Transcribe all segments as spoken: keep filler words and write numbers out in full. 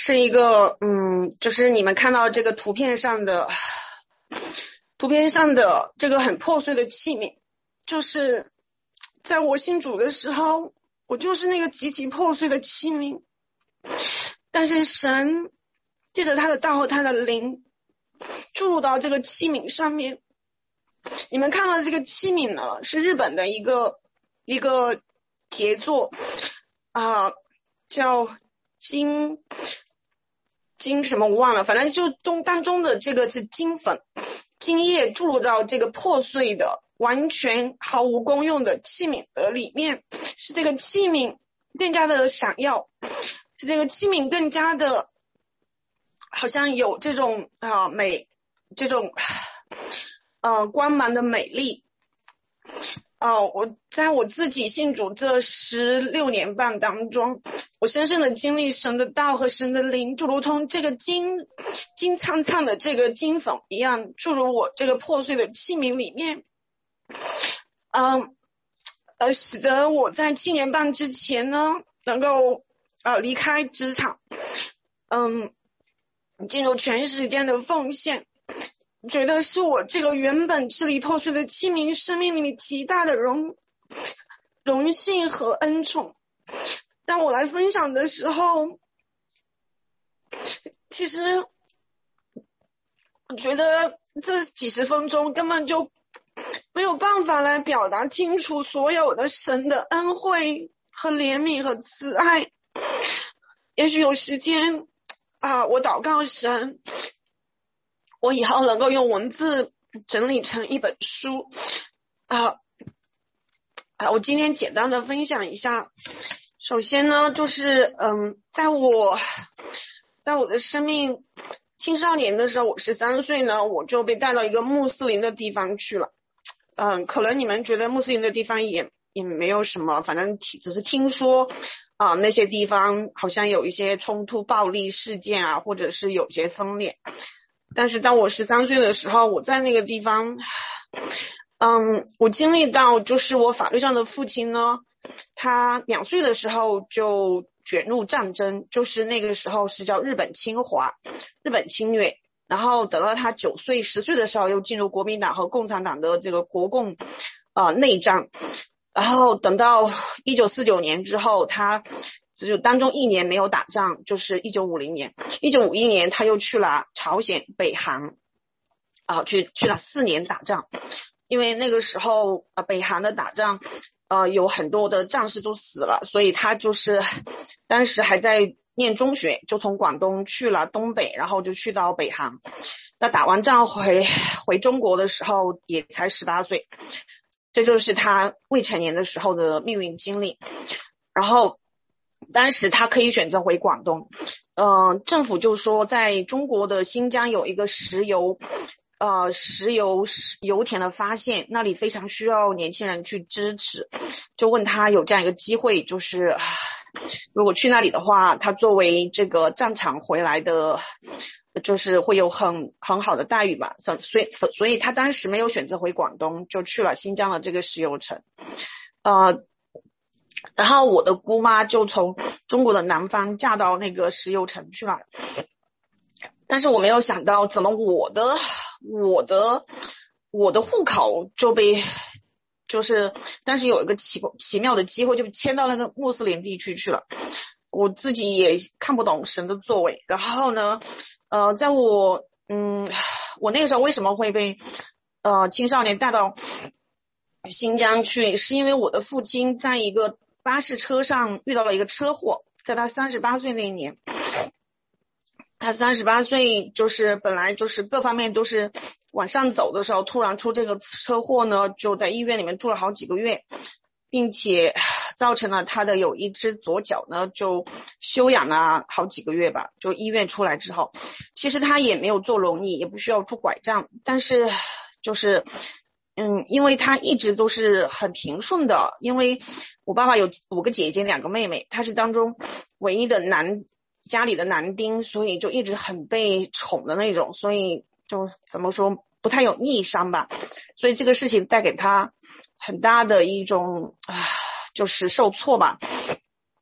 是一个嗯，就是你们看到这个图片上的图片上的这个很破碎的器皿，就是在我信主的时候，我就是那个极其破碎的器皿，但是神借着他的道和他的灵注入到这个器皿上面。你们看到这个器皿呢，是日本的一个一个杰作啊、呃，叫金金什么我忘了，反正就中当中的这个是金粉，金液注入到这个破碎的完全毫无功用的器皿的里面，使这个器皿更加的闪耀，使这个器皿更加的好像有这种啊、呃、美这种呃光芒的美丽。哦，我在我自己信主这十六年半当中，我深深的经历神的道和神的灵，就如同这个金金灿灿的这个金粉一样，注入我这个破碎的器皿里面。嗯，呃，使得我在七年半之前呢，能够呃离开职场，嗯，进入全时间的奉献。觉得是我这个原本支离破碎的器皿生命里面极大的荣荣幸和恩宠。当我来分享的时候，其实我觉得这几十分钟根本就没有办法来表达清楚所有的神的恩惠和怜悯和慈爱。也许有时间啊，我祷告神，我以后能够用文字整理成一本书啊啊！我今天简单的分享一下。首先呢，就是嗯，在我在我的生命青少年的时候，我十三岁呢，我就被带到一个穆斯林的地方去了。嗯，可能你们觉得穆斯林的地方也也没有什么，反正只是听说啊，那些地方好像有一些冲突、暴力事件啊，或者是有些分裂。但是当我十三岁的时候，我在那个地方，嗯，我经历到就是我法律上的父亲呢，他两岁的时候就卷入战争，就是那个时候是叫日本侵华、日本侵略。然后等到他九岁、十岁的时候，又进入国民党和共产党的这个国共呃内战。然后等到一九四九年之后，他只有当中一年没有打仗，就是一九五零年。一九五一年他又去了朝鲜、北韩，啊、呃，去去了四年打仗。因为那个时候呃北韩的打仗呃有很多的战士都死了，所以他就是当时还在念中学，就从广东去了东北，然后就去到北韩。那打完仗回回中国的时候也才十八岁，这就是他未成年的时候的命运经历。然后当时他可以选择回广东，呃，政府就说在中国的新疆有一个石油呃，石油油田的发现，那里非常需要年轻人去支持，就问他有这样一个机会，就是如果去那里的话，他作为这个战场回来的，就是会有很很好的待遇吧。所以所以他当时没有选择回广东，就去了新疆的这个石油城。呃，然后我的姑妈就从中国的南方嫁到那个石油城去了。但是我没有想到，怎么我的我的我的户口就被就是但是有一个奇奇妙的机会，就迁到那个穆斯林地区去了。我自己也看不懂神的作为。然后呢呃在我嗯我那个时候为什么会被呃青少年带到新疆去，是因为我的父亲在一个巴士车上遇到了一个车祸，在他三十八岁那一年。他三十八岁，就是本来就是各方面都是往上走的时候，突然出这个车祸呢，就在医院里面住了好几个月，并且造成了他的有一只左脚呢就休养了好几个月吧。就医院出来之后，其实他也没有坐轮椅，也不需要拄拐杖，但是就是嗯，因为他一直都是很平顺的，因为我爸爸有五个姐姐两个妹妹，他是当中唯一的男家里的男丁，所以就一直很被宠的那种，所以就怎么说不太有逆商吧。所以这个事情带给他很大的一种啊，就是受挫吧。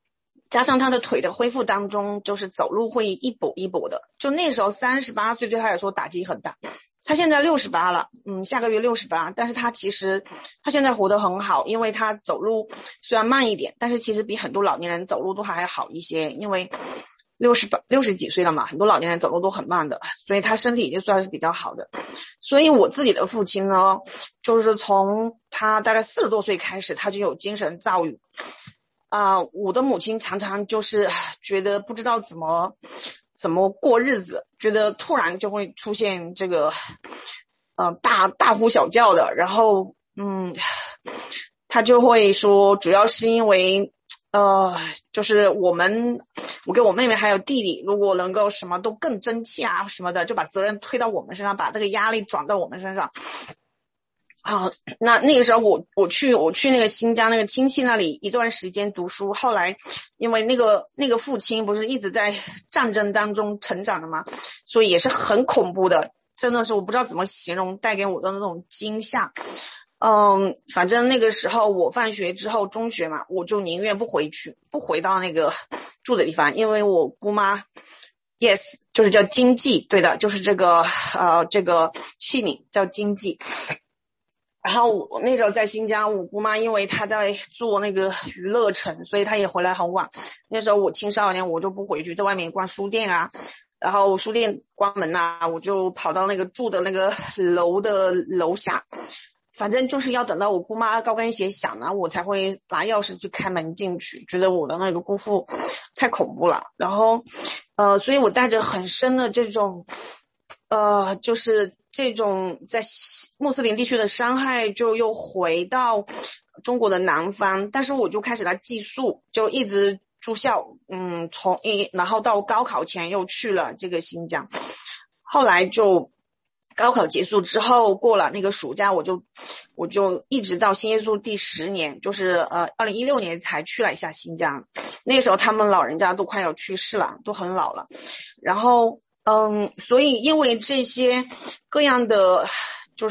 加上他的腿的恢复当中，就是走路会一跛一跛的，就那时候三十八岁对他来说打击很大。他现在六十八了，嗯，下个月六十八，但是他其实他现在活得很好，因为他走路虽然慢一点，但是其实比很多老年人走路都还好一些，因为六十八六十几岁了嘛，很多老年人走路都很慢的，所以他身体已经算是比较好的。所以我自己的父亲呢，就是从他大概四十多岁开始，他就有精神躁郁。啊、呃，我的母亲常常就是觉得不知道怎么怎么过日子，觉得突然就会出现这个呃大大呼小叫的，然后嗯，他就会说，主要是因为呃，就是我们我跟我妹妹还有弟弟，如果能够什么都更争气啊什么的，就把责任推到我们身上，把这个压力转到我们身上。啊，那那个时候我我去我去那个新疆那个亲戚那里一段时间读书，后来因为那个那个父亲不是一直在战争当中成长的嘛，所以也是很恐怖的，真的是我不知道怎么形容带给我的那种惊吓。嗯，反正那个时候我放学之后中学嘛，我就宁愿不回去，不回到那个住的地方，因为我姑妈 yes 就是叫经济，对的，就是这个呃这个器皿叫经济。然后我那时候在新疆，我姑妈因为她在做那个娱乐城，所以她也回来很晚。那时候我青少年，我就不回去，在外面逛书店啊，然后书店关门啊，我就跑到那个住的那个楼的楼下，反正就是要等到我姑妈高跟鞋响了，我才会拿钥匙去开门进去，觉得我的那个姑父太恐怖了。然后呃，所以我带着很深的这种呃，就是这种在穆斯林地区的伤害，就又回到中国的南方，但是我就开始来寄宿，就一直住校，嗯，从一然后到高考前又去了这个新疆，后来就高考结束之后，过了那个暑假，我就我就一直到新耶稣第十年，就是呃二零一六年才去了一下新疆。那个时候他们老人家都快要去世了，都很老了，然后。嗯，所以因为这些各样的，就是，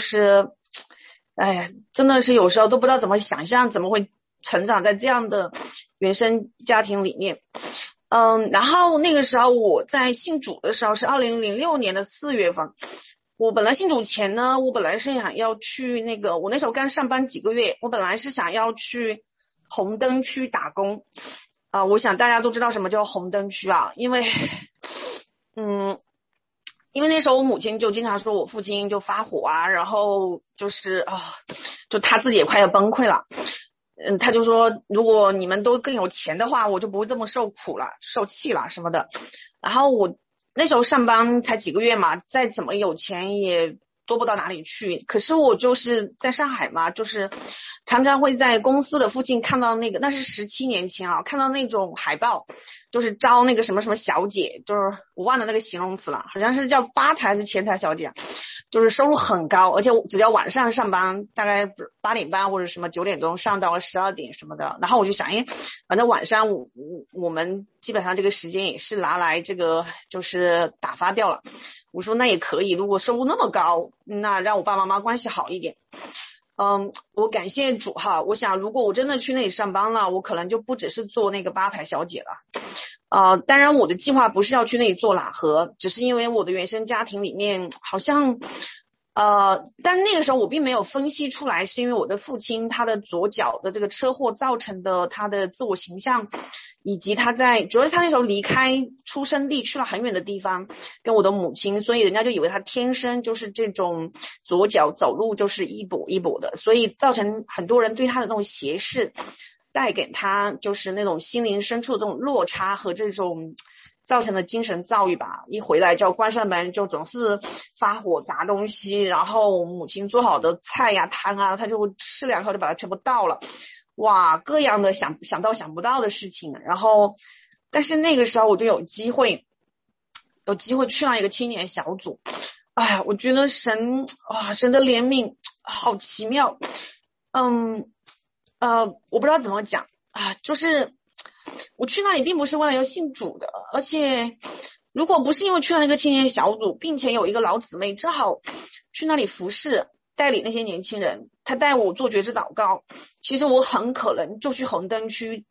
哎呀，真的是有时候都不知道怎么想象，怎么会成长在这样的原生家庭里面。嗯，然后那个时候我在信主的时候是二零零六年的四月份。我本来信主前呢，我本来是想要去那个，我那时候刚上班几个月，我本来是想要去红灯区打工。啊、呃，我想大家都知道什么叫红灯区啊，因为。嗯，因为那时候我母亲就经常说我父亲就发火啊，然后就是啊、哦，就他自己也快要崩溃了。嗯，他就说如果你们都更有钱的话，我就不会这么受苦了、受气了什么的。然后我那时候上班才几个月嘛，再怎么有钱也多不到哪里去。可是我就是在上海嘛，就是常常会在公司的附近看到那个，那是十七年前啊，看到那种海报，就是招那个什么什么小姐，就是我忘了那个形容词了，好像是叫吧台还是前台小姐，就是收入很高，而且只要晚上上班，大概八点半或者什么九点钟上到十二点什么的。然后我就想，哎，反正晚上我我们基本上这个时间也是拿来这个就是打发掉了。我说那也可以，如果收入那么高，那让我爸爸妈妈关系好一点。嗯，我感谢主哈，我想如果我真的去那里上班了，我可能就不只是做那个吧台小姐了。呃，当然我的计划不是要去那里做喇合，只是因为我的原生家庭里面好像呃，但那个时候我并没有分析出来，是因为我的父亲他的左脚的这个车祸造成的他的自我形象，以及他在主要是他那时候离开出生地去了很远的地方跟我的母亲，所以人家就以为他天生就是这种左脚走路就是一跛一跛的，所以造成很多人对他的那种斜视，带给他就是那种心灵深处的这种落差和这种造成的精神躁郁吧。一回来就关上门就总是发火砸东西，然后母亲做好的菜呀汤啊他就吃两口就把它全部倒了，哇，各样的想想到想不到的事情。然后但是那个时候我就有机会有机会去了一个青年小组。哎呀，我觉得神啊，神的怜悯好奇妙。嗯呃我不知道怎么讲啊，就是我去那里并不是为了要信主的，而且如果不是因为去了那个青年小组，并且有一个老姊妹正好去那里服侍带领那些年轻人，他带我做觉知祷告，其实我很可能就去红灯区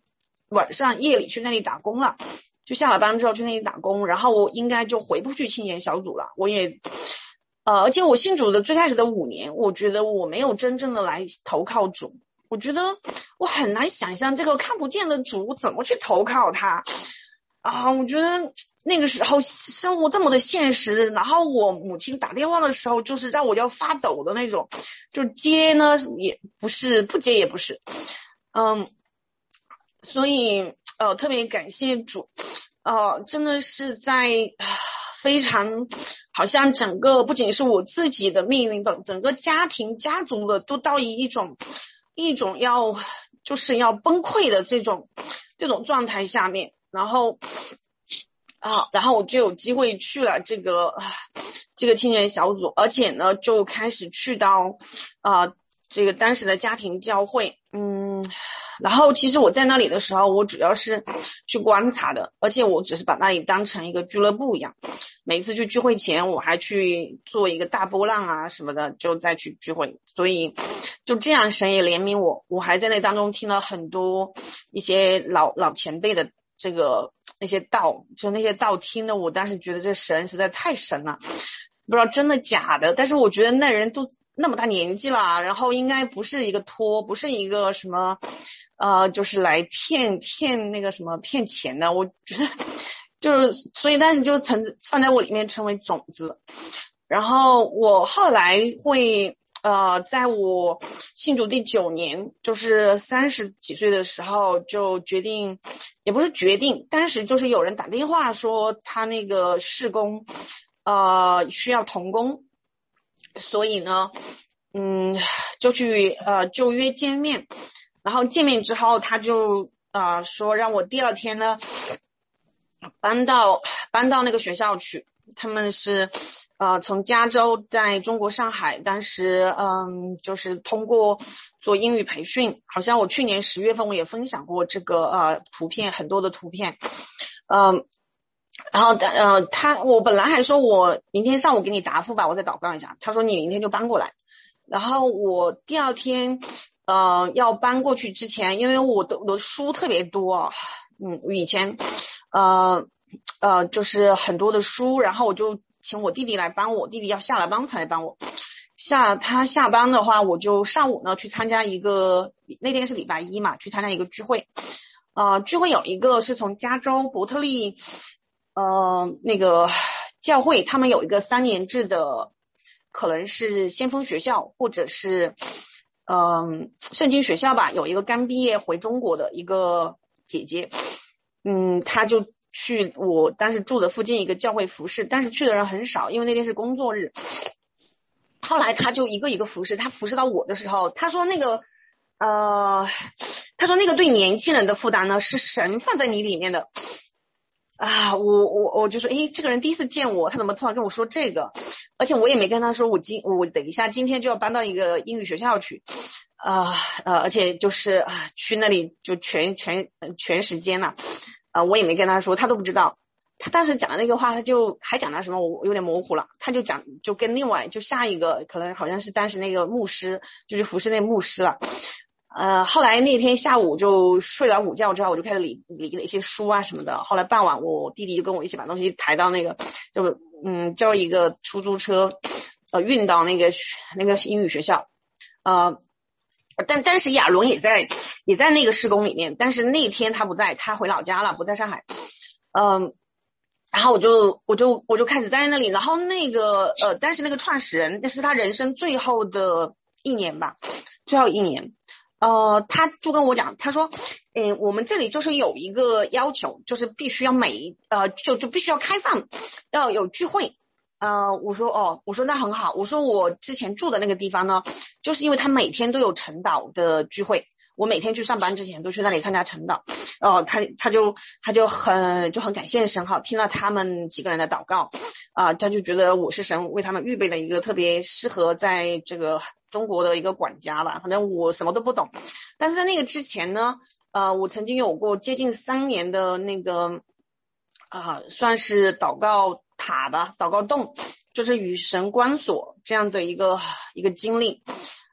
晚上夜里去那里打工了，就下了班之后去那里打工，然后我应该就回不去青年小组了。我也呃，而且我信主的最开始的五年，我觉得我没有真正的来投靠主，我觉得我很难想象这个看不见的主怎么去投靠他啊！我觉得那个时候生活这么的现实，然后我母亲打电话的时候就是让我要发抖的那种，就接呢也不是，不接也不是，嗯，所以呃特别感谢主，呃真的是在非常好像整个不仅是我自己的命运的，整个家庭家族的都到一种一种要就是要崩溃的这种这种状态下面，然后啊，然后我就有机会去了这个这个青年小组，而且呢就开始去到啊、呃、这个当时的家庭教会，嗯。然后其实我在那里的时候，我主要是去观察的，而且我只是把那里当成一个俱乐部一样。每次去聚会前，我还去做一个大波浪啊什么的，就再去聚会。所以就这样，神也怜悯我，我还在那当中听了很多一些老老前辈的这个那些道，就那些道听的，我当时觉得这神实在太神了，不知道真的假的，但是我觉得那人都那么大年纪了，然后应该不是一个托，不是一个什么呃就是来骗骗那个什么骗钱的，我觉得就是所以但是就曾放在我里面成为种子。然后我后来会呃在我信主第九年，就是三十几岁的时候就决定，也不是决定，当时就是有人打电话说他那个事工呃需要同工，所以呢嗯就去呃就约见面，然后见面之后他就呃说让我第二天呢搬到搬到那个学校去，他们是呃从加州在中国上海，当时嗯就是通过做英语培训，好像我去年十月份我也分享过这个呃图片，很多的图片，嗯。然后呃他我本来还说我明天上午给你答复吧，我再祷告一下，他说你明天就搬过来。然后我第二天呃要搬过去之前，因为我的我的书特别多，嗯以前呃呃就是很多的书，然后我就请我弟弟来帮我，弟弟要下了班才来帮我。下他下班的话，我就上午呢去参加一个，那天是礼拜一嘛，去参加一个聚会。呃聚会有一个是从加州伯特利呃那个教会，他们有一个三年制的，可能是先锋学校或者是嗯、呃、圣经学校吧，有一个刚毕业回中国的一个姐姐，嗯她就去我当时住的附近一个教会服侍，但是去的人很少，因为那天是工作日。后来他就一个一个服侍，他服侍到我的时候，他说那个呃他说那个对年轻人的负担呢是神放在你里面的啊，我我我就说，诶，这个人第一次见我，他怎么突然跟我说这个？而且我也没跟他说，我今我等一下今天就要搬到一个英语学校去，啊呃，而且就是啊去那里就全全全时间了，啊、呃，我也没跟他说，他都不知道。他当时讲的那个话，他就还讲到什么，我有点模糊了。他就讲，就跟另外就下一个，可能好像是当时那个牧师，就是服侍那个牧师了。呃，后来那天下午就睡了午觉之后，我就开始理理了一些书啊什么的。后来傍晚，我弟弟就跟我一起把东西抬到那个，就嗯叫一个出租车，呃运到那个那个英语学校。呃，但当时亚伦也在也在那个施工里面，但是那天他不在，他回老家了，不在上海。嗯、呃。然后我就我就我就开始在那里，然后那个呃，但是那个创始人，那是他人生最后的一年吧，最后一年。呃，他就跟我讲，他说，嗯，我们这里就是有一个要求，就是必须要每呃，就就必须要开放，要有聚会。呃，我说哦，我说那很好，我说我之前住的那个地方呢，就是因为他每天都有晨祷的聚会，我每天去上班之前都去那里参加晨祷。哦，他他就他就很就很感谢神哈，听了他们几个人的祷告，啊、呃，他就觉得我是神为他们预备的一个特别适合在这个中国的一个管家吧，反正我什么都不懂。但是在那个之前呢，呃，我曾经有过接近三年的那个啊、呃，算是祷告塔吧，祷告洞，就是与神关锁这样的一个一个经历。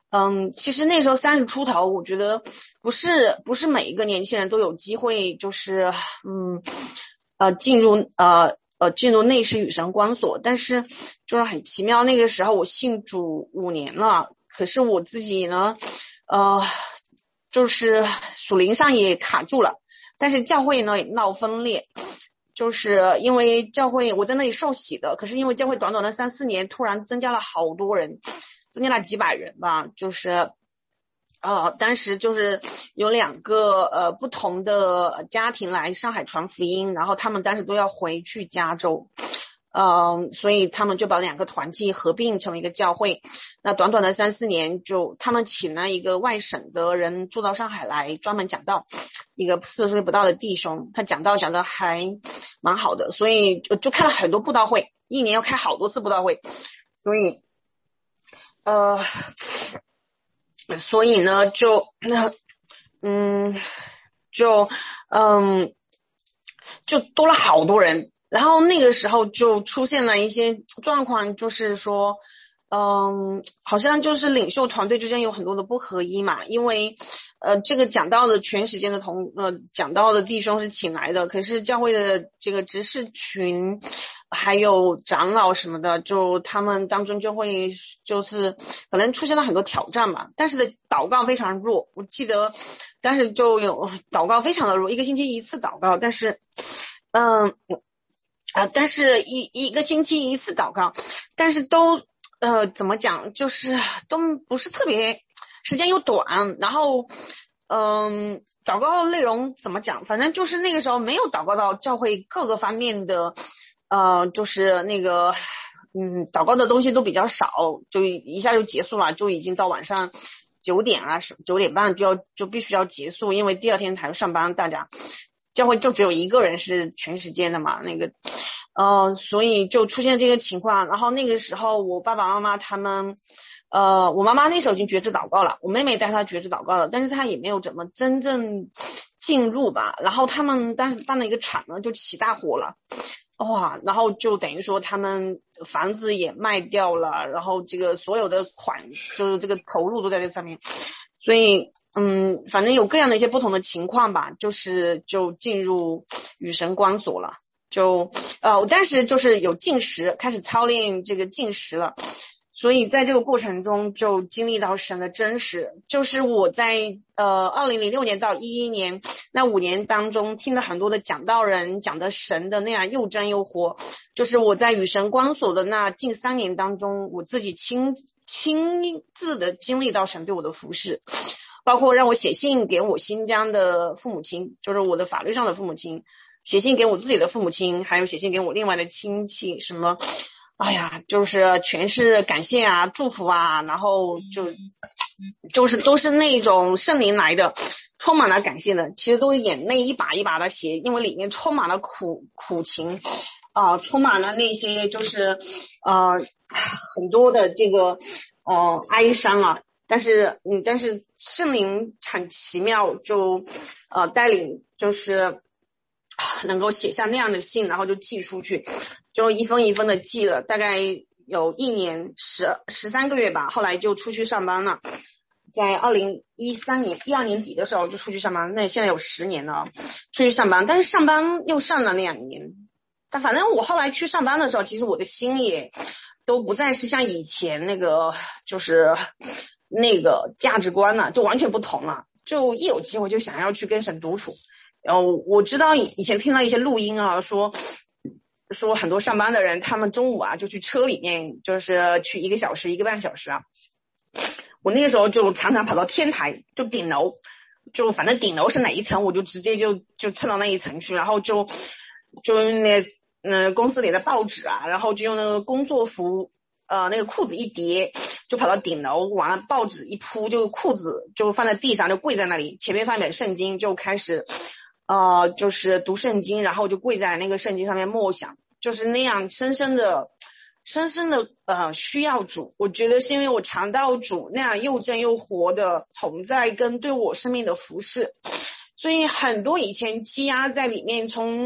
嗯，其实那时候三十出头，我觉得不是不是每一个年轻人都有机会，就是嗯呃进入呃呃进入内室与神光所，但是就是很奇妙，那个时候我信主五年了，可是我自己呢，呃，就是属灵上也卡住了，但是教会呢也闹分裂。就是因为教会我在那里受洗的，可是因为教会短短的三四年突然增加了好多人，增加了几百人吧，就是呃当时就是有两个呃不同的家庭来上海传福音，然后他们当时都要回去加州，呃所以他们就把两个团契合并成了一个教会。那短短的三四年就他们请了一个外省的人住到上海来专门讲道，一个四十岁不到的弟兄，他讲道讲得还蛮好的，所以就就开了很多布道会，一年要开好多次布道会，所以呃所以呢就嗯就嗯就多了好多人。然后那个时候就出现了一些状况，就是说嗯好像就是领袖团队之间有很多的不合一嘛，因为呃这个讲道的全时间的同呃讲道的弟兄是请来的，可是教会的这个执事群还有长老什么的，就他们当中就会就是可能出现了很多挑战嘛，但是的祷告非常弱，我记得但是就有祷告非常的弱，一个星期一次祷告，但是嗯啊、呃，但是一一个星期一次祷告，但是都呃怎么讲，就是都不是特别，时间又短，然后嗯祷告内容怎么讲，反正就是那个时候没有祷告到教会各个方面的呃就是那个嗯祷告的东西都比较少，就一下就结束了，就已经到晚上九点啊九点半就要就必须要结束，因为第二天还要上班，大家教会就只有一个人是全时间的嘛，那个呃所以就出现这个情况。然后那个时候我爸爸妈妈他们呃我妈妈那时候已经觉知祷告了，我妹妹带她觉知祷告了，但是她也没有怎么真正进入吧。然后他们当时办了一个场呢，就起大火了，哇，然后就等于说他们房子也卖掉了，然后这个所有的款就是这个投入都在这上面，所以嗯反正有各样的一些不同的情况吧，就是就进入与神光所了，就呃我当时就是有禁食，开始操练这个禁食了，所以在这个过程中就经历到神的真实。就是我在呃二零零六年到一一年那五年当中听了很多的讲道人讲的神的那样又真又活，就是我在与神光所的那近三年当中，我自己亲亲自的经历到神对我的服侍，包括让我写信给我新疆的父母亲，就是我的法律上的父母亲，写信给我自己的父母亲，还有写信给我另外的亲戚，什么哎呀就是全是感谢啊祝福啊，然后就就是都是那种圣灵来的，充满了感谢的，其实都眼泪一把一把的写，因为里面充满了苦苦情啊、呃，充满了那些就是呃很多的这个呃哀伤啊，但是嗯但是圣灵很奇妙，就呃带领就是能够写下那样的信，然后就寄出去，就一封一封的寄了，大概有一年十十三个月吧，后来就出去上班了。在二零一三年一二年底的时候就出去上班，那现在有十年了出去上班，但是上班又上了两年。但反正我后来去上班的时候，其实我的心也都不再是像以前那个就是那个价值观了，就完全不同了，就一有机会就想要去跟神独处。然后我知道以前听到一些录音啊，说说很多上班的人他们中午啊就去车里面，就是去一个小时一个半小时啊。我那个时候就常常跑到天台，就顶楼，就反正顶楼是哪一层我就直接就就蹭到那一层去，然后就就用那嗯、呃、公司里的报纸啊，然后就用那个工作服呃那个裤子一叠就跑到顶楼，完了报纸一铺，就裤子就放在地上，就跪在那里，前面放一本圣经，就开始呃就是读圣经，然后就跪在那个圣经上面默想，就是那样深深的深深的呃需要主。我觉得是因为我尝到主那样又真又活的同在跟对我生命的服侍，所以很多以前积压在里面从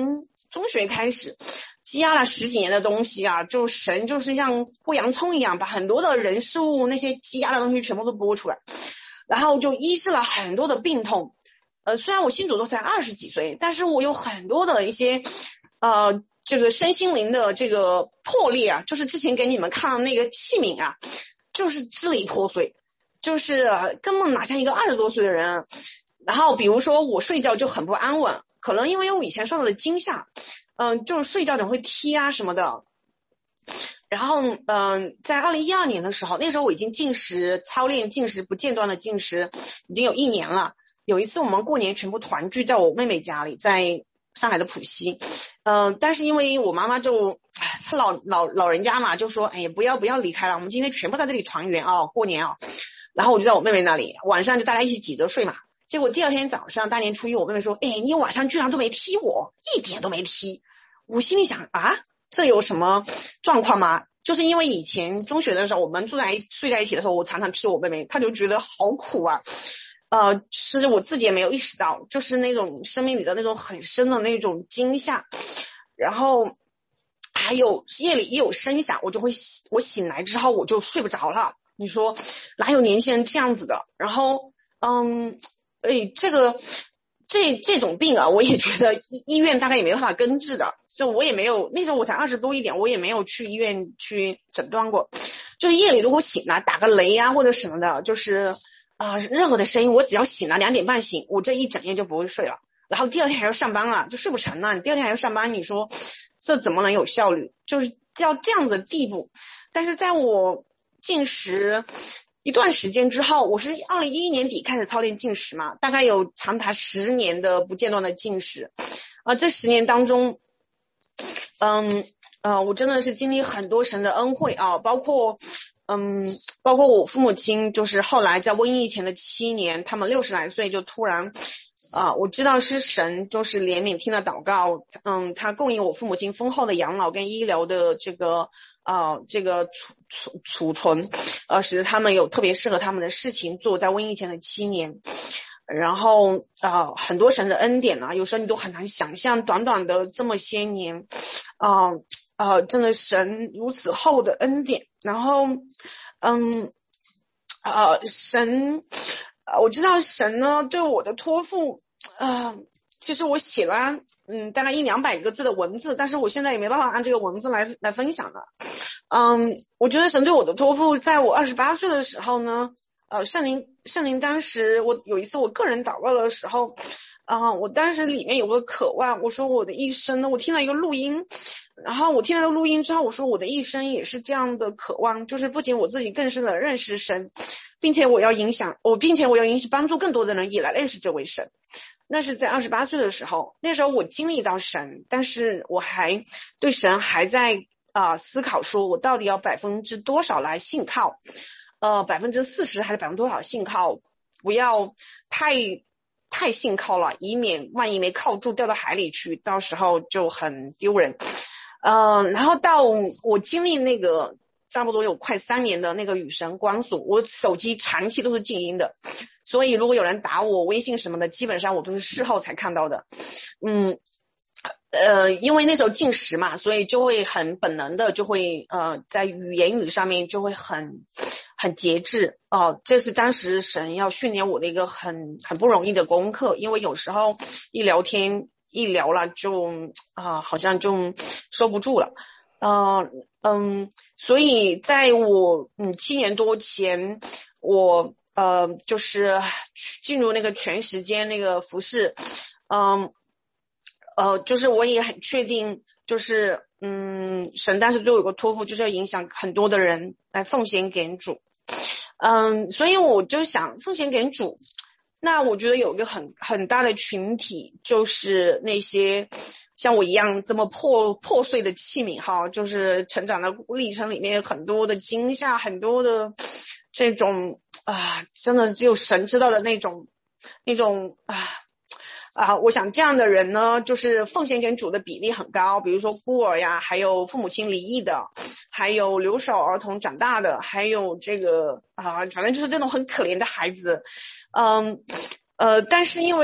中学开始积压了十几年的东西啊，就神就是像剥洋葱一样，把很多的人事物那些积压的东西全部都剥出来，然后就医治了很多的病痛。呃，虽然我信主都才二十几岁，但是我有很多的一些呃这个身心灵的这个破裂啊，就是之前给你们看的那个器皿啊，就是支离破碎，就是根本哪像一个二十多岁的人。然后比如说我睡觉就很不安稳，可能因为我以前受到的惊吓，嗯、呃，就是睡觉总会踢啊什么的。然后嗯、呃，在二零一二年的时候，那时候我已经禁食操练禁食不间断的禁食已经有一年了。有一次我们过年全部团聚在我妹妹家里，在上海的浦西。嗯、呃，但是因为我妈妈就她老老老人家嘛，就说哎呀不要不要离开了，我们今天全部在这里团圆啊、哦、过年啊、哦。然后我就在我妹妹那里，晚上就大家一起挤着睡嘛。结果第二天早上大年初一，我妹妹说哎你晚上居然都没踢我，一点都没踢。我心里想啊这有什么状况吗？就是因为以前中学的时候我们住在睡在一起的时候，我常常踢我妹妹，她就觉得好苦啊。呃，其实我自己也没有意识到，就是那种生命里的那种很深的那种惊吓。然后还有夜里一有声响，我就会我醒来之后我就睡不着了。你说哪有年轻人这样子的？然后嗯哎这个这这种病啊，我也觉得医院大概也没办法根治的。就我也没有，那时候我才二十多一点，我也没有去医院去诊断过。就是夜里如果醒了打个雷啊或者什么的，就是啊、呃、任何的声音，我只要醒了两点半醒，我这一整夜就不会睡了。然后第二天还要上班了，就睡不成了。你第二天还要上班，你说这怎么能有效率？就是要这样的地步。但是在我禁食一段时间之后，我是二零一一年底开始操练禁食嘛，大概有长达十年的不间断的禁食。啊、呃，这十年当中，嗯呃，我真的是经历很多神的恩惠啊，包括嗯，包括我父母亲，就是后来在瘟疫前的七年，他们六十来岁就突然啊、呃，我知道是神就是怜悯听了祷告，嗯，他供应我父母亲丰厚的养老跟医疗的这个呃这个储储储存，呃，使得他们有特别适合他们的事情做，在瘟疫前的七年。然后啊、呃，很多神的恩典啊，有时候你都很难想象，短短的这么些年，啊、呃、啊、呃，真的神如此厚的恩典。然后，嗯，呃，神，呃，我知道神呢对我的托付，啊、呃，其实我写了嗯大概一两百个字的文字，但是我现在也没办法按这个文字来来分享了。嗯，我觉得神对我的托付，在我二十八岁的时候呢。呃，圣灵，圣灵当时我有一次我个人祷告的时候，啊、呃，我当时里面有个渴望，我说我的一生呢，我听到一个录音，然后我听到录音之后，我说我的一生也是这样的渴望，就是不仅我自己更深的认识神，并且我要影响我，并且我要影响帮助更多的人也来认识这位神。那是在二十八岁的时候，那时候我经历到神，但是我还对神还在啊、呃、思考，说我到底要百分之多少来信靠。呃，百分之四十还是百分之多少信靠？不要太太信靠了，以免万一没靠住掉到海里去，到时候就很丢人。呃，然后到我经历那个差不多有快三年的那个与神关锁，我手机长期都是静音的，所以如果有人打我微信什么的，基本上我都是事后才看到的。嗯。呃，因为那时候禁食嘛，所以就会很本能的就会呃在语言语上面就会很很节制哦、呃，这是当时神要训练我的一个很很不容易的功课，因为有时候一聊天一聊了就啊、呃、好像就收不住了。呃嗯，所以在我嗯七年多前，我呃就是进入那个全时间那个服事，嗯。呃，就是我也很确定，就是嗯，神当时对我有个托付，就是要影响很多的人来奉献给主，嗯，所以我就想奉献给主。那我觉得有一个很很大的群体，就是那些像我一样这么破破碎的器皿哈，就是成长的历程里面有很多的惊吓，很多的这种啊，真的只有神知道的那种那种啊。啊，我想这样的人呢，就是奉献给主的比例很高，比如说孤儿呀，还有父母亲离异的，还有留守儿童长大的，还有这个啊，反正就是这种很可怜的孩子。嗯，呃，但是因为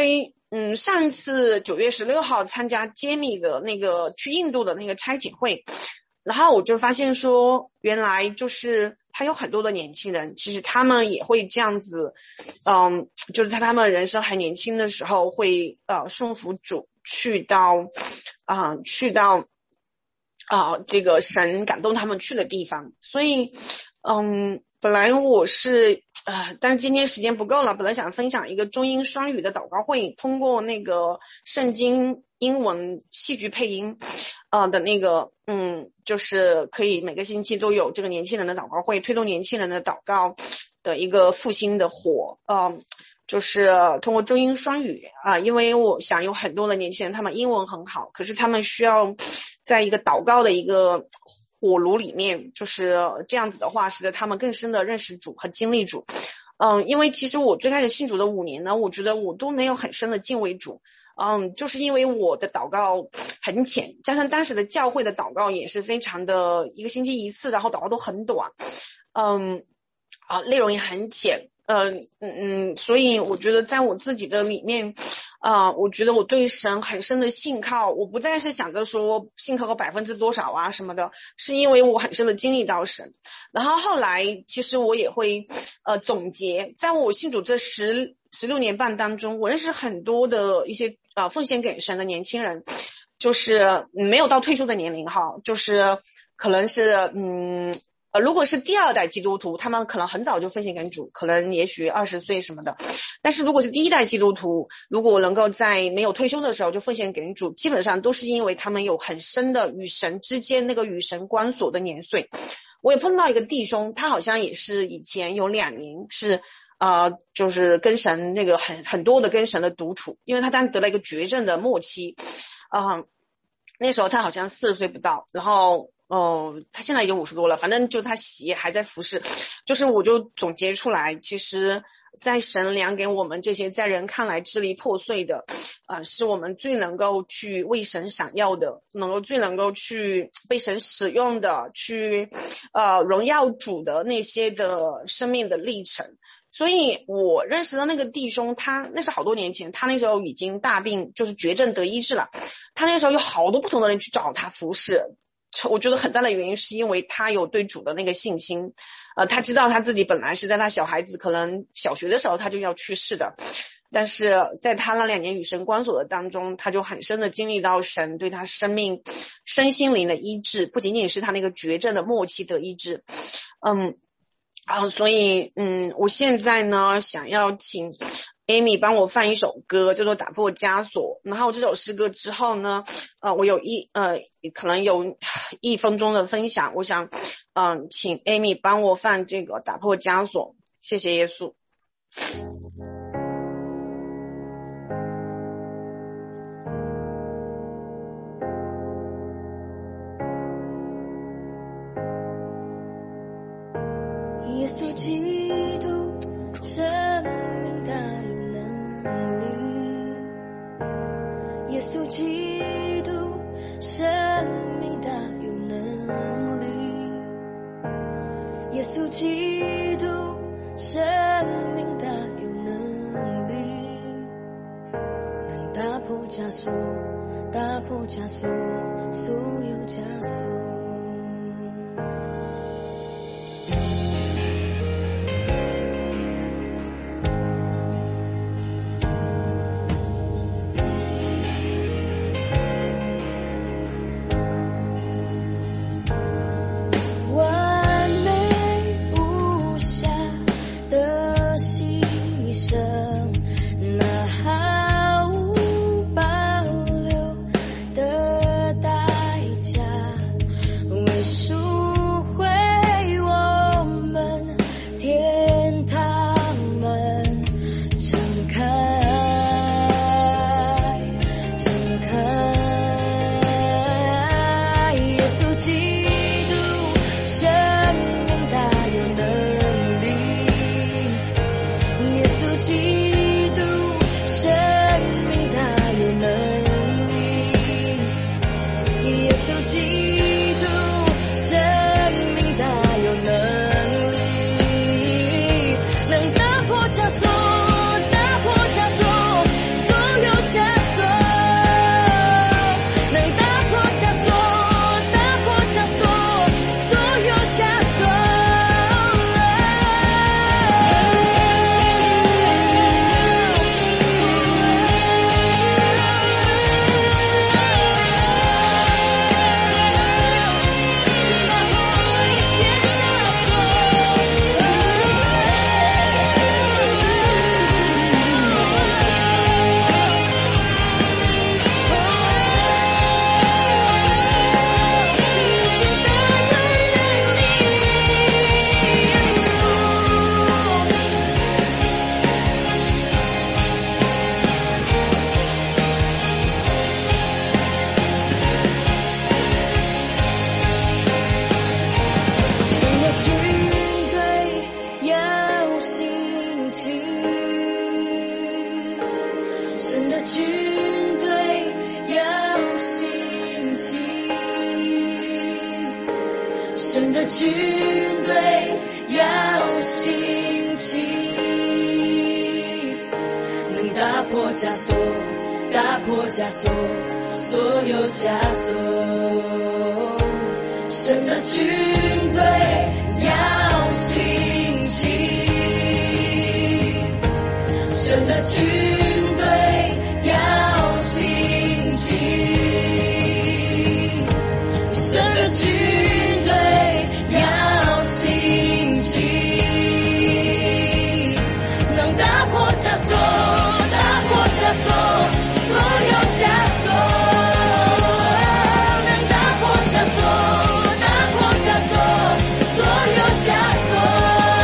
嗯，上一次九月十六号参加 Jamie 的那个去印度的那个差遣会，然后我就发现说，原来就是还有很多的年轻人，其实他们也会这样子，嗯，就是在他们人生还年轻的时候会呃顺服主，去到啊、呃、去到啊、呃、这个神感动他们去的地方。所以嗯，本来我是呃但是今天时间不够了，本来想分享一个中英双语的祷告会，通过那个圣经英文戏剧配音呃的那个嗯，就是可以每个星期都有这个年轻人的祷告会，推动年轻人的祷告的一个复兴的火，呃就是通过中英双语啊、呃，因为我想有很多的年轻人他们英文很好，可是他们需要在一个祷告的一个火炉里面，就是这样子的话使得他们更深的认识主和经历主。嗯，因为其实我最开始信主的五年呢，我觉得我都没有很深的敬畏主。嗯，就是因为我的祷告很浅，加上当时的教会的祷告也是非常的一个星期一次，然后祷告都很短，嗯，啊，内容也很浅，嗯嗯嗯，所以我觉得在我自己的里面，啊、呃，我觉得我对神很深的信靠，我不再是想着说信靠个百分之多少啊什么的，是因为我很深的经历到神。然后后来其实我也会呃总结，在我信主这十十六年半当中，我认识很多的一些呃奉献给神的年轻人，就是没有到退休的年龄哈，就是可能是嗯呃如果是第二代基督徒，他们可能很早就奉献给主，可能也许二十岁什么的。但是如果是第一代基督徒，如果能够在没有退休的时候就奉献给主，基本上都是因为他们有很深的与神之间那个与神关锁的年岁。我也碰到一个弟兄，他好像也是以前有两年是呃，就是跟神那个很很多的跟神的独处，因为他当时得了一个绝症的末期，嗯、呃，那时候他好像四十岁不到，然后哦，他现在已经五十多了，反正就他也还在服侍。就是我就总结出来，其实在神量给我们这些在人看来支离破碎的，呃，是我们最能够去为神闪耀的，能够最能够去被神使用的，去呃荣耀主的那些的生命的历程。所以我认识的那个弟兄，他那是好多年前，他那时候已经大病，就是绝症得医治了。他那时候有好多不同的人去找他服侍，我觉得很大的原因是因为他有对主的那个信心，呃，他知道他自己本来是在他小孩子可能小学的时候他就要去世的，但是在他那两年与神关锁的当中，他就很深的经历到神对他生命身心灵的医治，不仅仅是他那个绝症的末期的医治。嗯啊，所以嗯，我现在呢想要请 Amy 帮我放一首歌，叫做《打破枷锁》。然后这首诗歌之后呢，呃，我有一呃可能有一分钟的分享，我想嗯、呃，请 Amy 帮我放这个《打破枷锁》，谢谢耶稣。 耶稣基督，生命大有能力。耶稣基督，生命大有能力。耶稣基督，生命大有能力，能打破枷锁，打破枷锁，所有枷锁。枷锁，打破枷锁，所有神的军队要兴起，能打破枷锁，打破枷锁，所有枷锁。神的军队要兴起，神的军队要兴起，神的军队要兴起，能打破枷锁，打破枷锁，所有枷锁，能打破枷锁，打破枷锁，所有枷锁。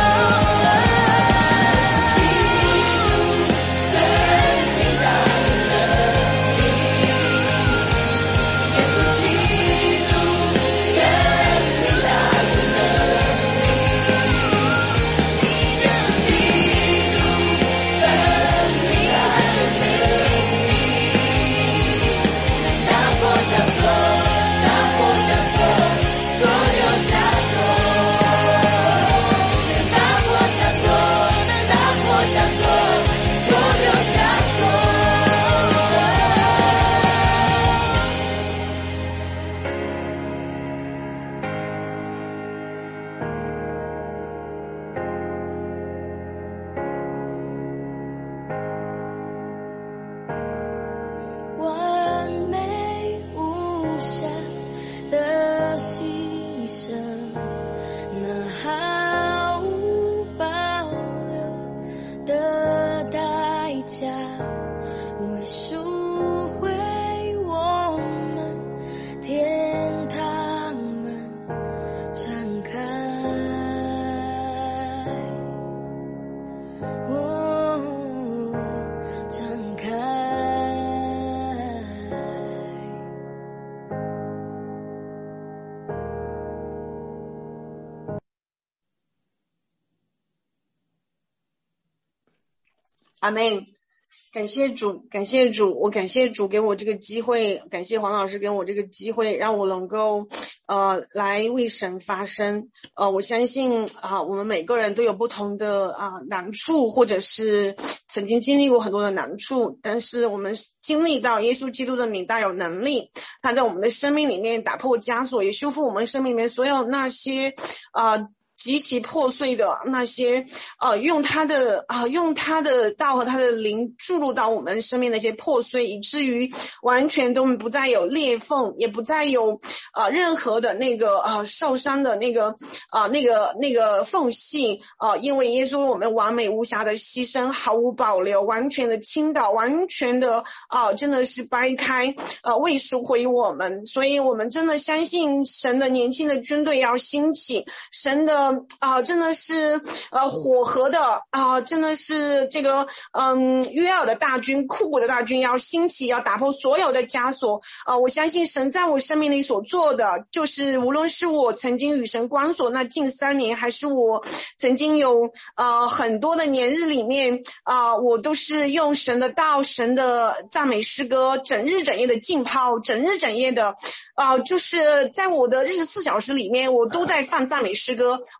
完美无瑕的牺牲，那毫无保留的代价，为赎回我们天堂门敞开。哦，敞开。 阿们，感谢主，感谢主，我感谢主给我这个机会，感谢黄老师给我这个机会，让我能够呃来为神发声。呃，我相信啊、呃，我们每个人都有不同的啊、呃、难处，或者是曾经经历过很多的难处，但是我们经历到耶稣基督的名大有能力，他在我们的生命里面打破枷锁，也修复我们生命里面所有那些啊。呃极其破碎的那些呃用他的啊、呃、用他的道和他的灵注入到我们生命那些破碎，以至于完全都不再有裂缝，也不再有呃任何的那个呃受伤的那个啊、呃、那个那个缝隙啊、呃、因为耶稣我们完美无瑕的牺牲，毫无保留，完全的倾倒，完全的啊、呃、真的是掰开呃为赎回我们，所以我们真的相信神的年轻的军队要兴起，神的啊、呃，真的是呃火河的啊、呃，真的是这个嗯约尔的大军、库古的大军要兴起，要打破所有的枷锁啊、呃！我相信神在我生命里所做的，就是无论是我曾经与神关锁那近三年，还是我曾经有呃很多的年日里面啊、呃，我都是用神的道、神的赞美诗歌，整日整夜的浸泡，整日整夜的啊、呃，就是在我的二十四小时里面，我都在放赞美诗歌。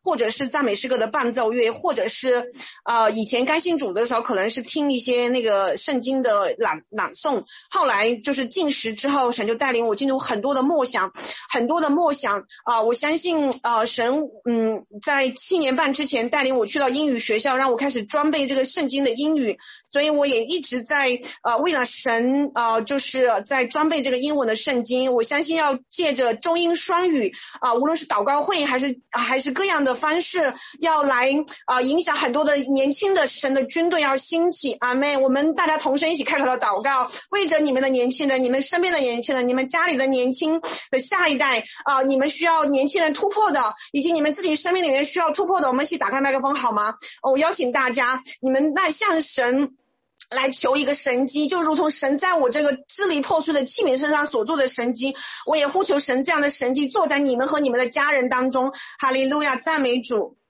或者是赞美诗歌的伴奏乐，或者是呃以前刚信主的时候可能是听一些那个圣经的朗朗诵，后来就是进食之后，神就带领我进入很多的默想，很多的默想啊、呃！我相信啊、呃，神嗯在七年半之前带领我去到英语学校，让我开始装备这个圣经的英语，所以我也一直在呃为了神啊、呃，就是在装备这个英文的圣经。我相信要借着中英双语啊、呃，无论是祷告会还是还是各样的方式，要来啊、呃、影响很多的年轻的神的军队要兴起。阿们！我们大家同声一起开口的祷告，为着你们的年轻人，你们身边的年轻人，你们家里的年轻的下一代啊、呃，你们需要年轻人突破的，以及你们自己生命里面需要突破的，我们一起打开麦克风好吗？哦、我邀请大家，你们来向神来求一个神迹，就如同神在我这个支离破碎的器皿身上所做的神迹，我也呼求神这样的神迹做在你们和你们的家人当中。哈利路亚，赞美主。